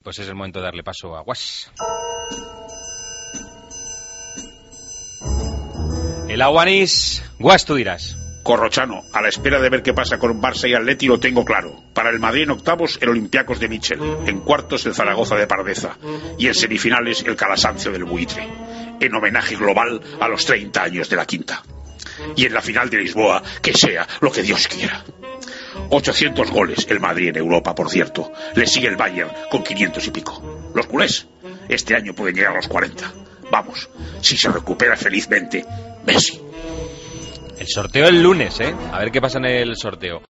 Pues es el momento de darle paso a Guas. El Aguanís. Guas, tú dirás. Corrochano, a la espera de ver qué pasa con Barça y Atleti lo tengo claro. Para el Madrid en octavos, el Olympiacos de Michel. En cuartos, el Zaragoza de Pardeza. Y en semifinales, el Calasancio del Buitre. En homenaje global a los 30 años de la quinta. Y en la final de Lisboa, que sea lo que Dios quiera. 800 goles el Madrid en Europa, por cierto. Le sigue el Bayern con 500 y pico. Los culés, este año pueden llegar a los 40. Vamos, si se recupera felizmente, Messi. El sorteo el lunes, ¿eh? A ver qué pasa en el sorteo.